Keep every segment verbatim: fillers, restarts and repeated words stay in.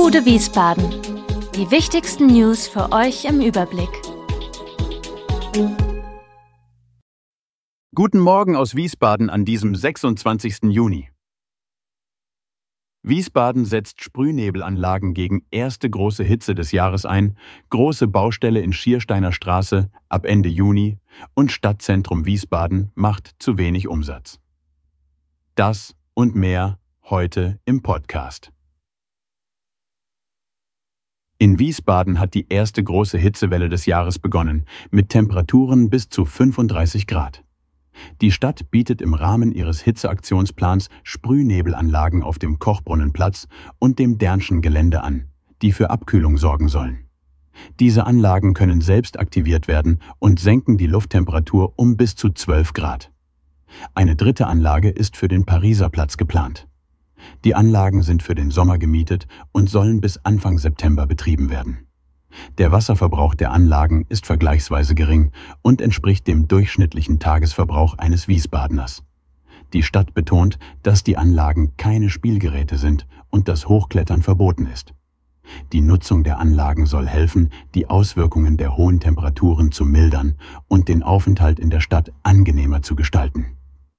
Bude Wiesbaden. Die wichtigsten News für euch im Überblick. Guten Morgen aus Wiesbaden an diesem sechsundzwanzigsten Juni. Wiesbaden setzt Sprühnebelanlagen gegen erste große Hitze des Jahres ein, große Baustelle in Schiersteiner Straße ab Ende Juni und Stadtzentrum Wiesbaden macht zu wenig Umsatz. Das und mehr heute im Podcast. In Wiesbaden hat die erste große Hitzewelle des Jahres begonnen, mit Temperaturen bis zu fünfunddreißig Grad. Die Stadt bietet im Rahmen ihres Hitzeaktionsplans Sprühnebelanlagen auf dem Kochbrunnenplatz und dem Dernschen Gelände an, die für Abkühlung sorgen sollen. Diese Anlagen können selbst aktiviert werden und senken die Lufttemperatur um bis zu zwölf Grad. Eine dritte Anlage ist für den Pariser Platz geplant. Die Anlagen sind für den Sommer gemietet und sollen bis Anfang September betrieben werden. Der Wasserverbrauch der Anlagen ist vergleichsweise gering und entspricht dem durchschnittlichen Tagesverbrauch eines Wiesbadeners. Die Stadt betont, dass die Anlagen keine Spielgeräte sind und das Hochklettern verboten ist. Die Nutzung der Anlagen soll helfen, die Auswirkungen der hohen Temperaturen zu mildern und den Aufenthalt in der Stadt angenehmer zu gestalten.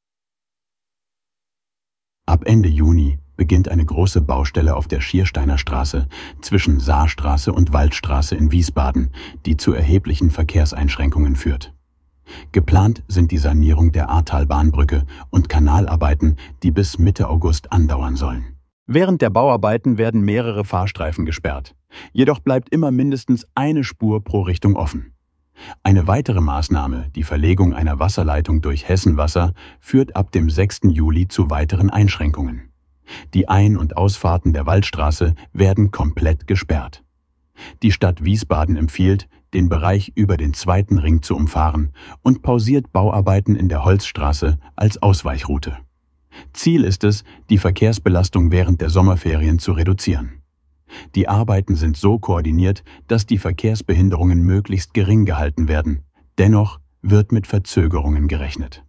Ab Ende Juni beginnt eine große Baustelle auf der Schiersteiner Straße zwischen Saarstraße und Waldstraße in Wiesbaden, die zu erheblichen Verkehrseinschränkungen führt. Geplant sind die Sanierung der Ahrtalbahnbrücke und Kanalarbeiten, die bis Mitte August andauern sollen. Während der Bauarbeiten werden mehrere Fahrstreifen gesperrt. Jedoch bleibt immer mindestens eine Spur pro Richtung offen. Eine weitere Maßnahme, die Verlegung einer Wasserleitung durch Hessenwasser, führt ab dem sechsten Juli zu weiteren Einschränkungen. Die Ein- und Ausfahrten der Waldstraße werden komplett gesperrt. Die Stadt Wiesbaden empfiehlt, den Bereich über den zweiten Ring zu umfahren und pausiert Bauarbeiten in der Holzstraße als Ausweichroute. Ziel ist es, die Verkehrsbelastung während der Sommerferien zu reduzieren. Die Arbeiten sind so koordiniert, dass die Verkehrsbehinderungen möglichst gering gehalten werden. Dennoch wird mit Verzögerungen gerechnet.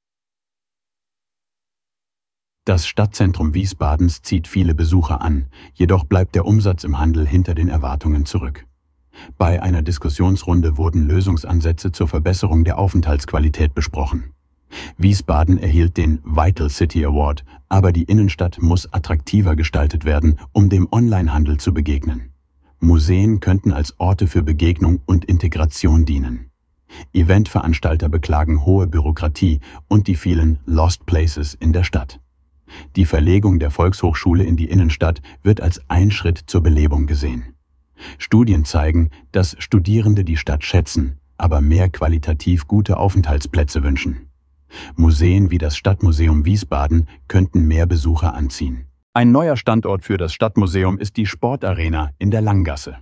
Das Stadtzentrum Wiesbadens zieht viele Besucher an, jedoch bleibt der Umsatz im Handel hinter den Erwartungen zurück. Bei einer Diskussionsrunde wurden Lösungsansätze zur Verbesserung der Aufenthaltsqualität besprochen. Wiesbaden erhielt den Vital City Award, aber die Innenstadt muss attraktiver gestaltet werden, um dem Onlinehandel zu begegnen. Museen könnten als Orte für Begegnung und Integration dienen. Eventveranstalter beklagen hohe Bürokratie und die vielen Lost Places in der Stadt. Die Verlegung der Volkshochschule in die Innenstadt wird als ein Schritt zur Belebung gesehen. Studien zeigen, dass Studierende die Stadt schätzen, aber mehr qualitativ gute Aufenthaltsplätze wünschen. Museen wie das Stadtmuseum Wiesbaden könnten mehr Besucher anziehen. Ein neuer Standort für das Stadtmuseum ist die Sportarena in der Langgasse.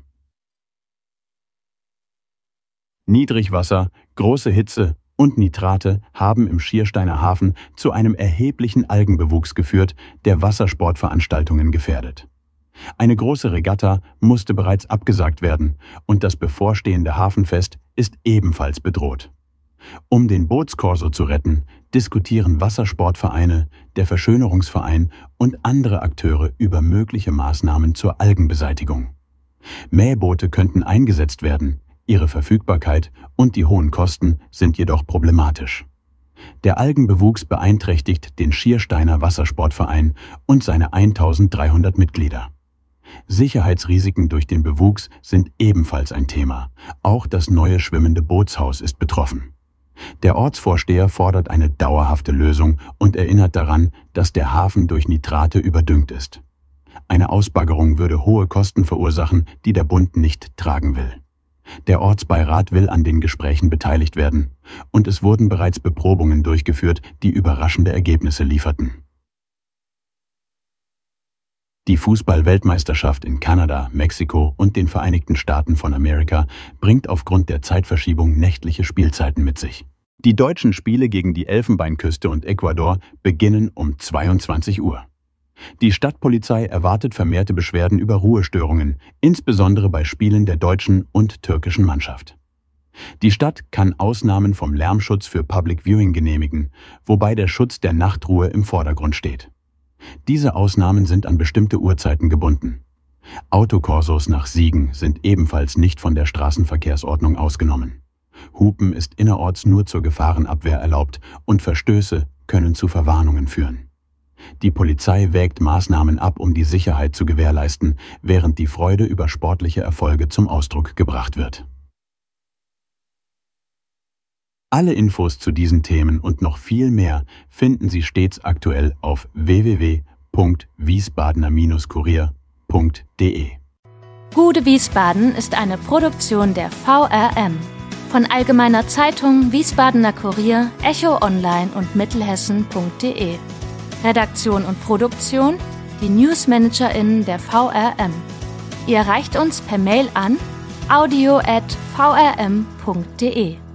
Niedrigwasser, große Hitze und Nitrate haben im Schiersteiner Hafen zu einem erheblichen Algenbewuchs geführt, der Wassersportveranstaltungen gefährdet. Eine große Regatta musste bereits abgesagt werden und das bevorstehende Hafenfest ist ebenfalls bedroht. Um den Bootskorso zu retten, diskutieren Wassersportvereine, der Verschönerungsverein und andere Akteure über mögliche Maßnahmen zur Algenbeseitigung. Mähboote könnten eingesetzt werden, ihre Verfügbarkeit und die hohen Kosten sind jedoch problematisch. Der Algenbewuchs beeinträchtigt den Schiersteiner Wassersportverein und seine eintausenddreihundert Mitglieder. Sicherheitsrisiken durch den Bewuchs sind ebenfalls ein Thema. Auch das neue schwimmende Bootshaus ist betroffen. Der Ortsvorsteher fordert eine dauerhafte Lösung und erinnert daran, dass der Hafen durch Nitrate überdüngt ist. Eine Ausbaggerung würde hohe Kosten verursachen, die der Bund nicht tragen will. Der Ortsbeirat will an den Gesprächen beteiligt werden und es wurden bereits Beprobungen durchgeführt, die überraschende Ergebnisse lieferten. Die Fußball-Weltmeisterschaft in Kanada, Mexiko und den Vereinigten Staaten von Amerika bringt aufgrund der Zeitverschiebung nächtliche Spielzeiten mit sich. Die deutschen Spiele gegen die Elfenbeinküste und Ecuador beginnen um zweiundzwanzig Uhr. Die Stadtpolizei erwartet vermehrte Beschwerden über Ruhestörungen, insbesondere bei Spielen der deutschen und türkischen Mannschaft. Die Stadt kann Ausnahmen vom Lärmschutz für Public Viewing genehmigen, wobei der Schutz der Nachtruhe im Vordergrund steht. Diese Ausnahmen sind an bestimmte Uhrzeiten gebunden. Autokorsos nach Siegen sind ebenfalls nicht von der Straßenverkehrsordnung ausgenommen. Hupen ist innerorts nur zur Gefahrenabwehr erlaubt und Verstöße können zu Verwarnungen führen. Die Polizei wägt Maßnahmen ab, um die Sicherheit zu gewährleisten, während die Freude über sportliche Erfolge zum Ausdruck gebracht wird. Alle Infos zu diesen Themen und noch viel mehr finden Sie stets aktuell auf w w w punkt wiesbadener kurier punkt de. Gude Wiesbaden ist eine Produktion der V R M. Von Allgemeiner Zeitung, Wiesbadener Kurier, Echo Online und Mittelhessen punkt de. Redaktion und Produktion, die NewsmanagerInnen der V R M. Ihr erreicht uns per Mail an audio at v r m punkt de.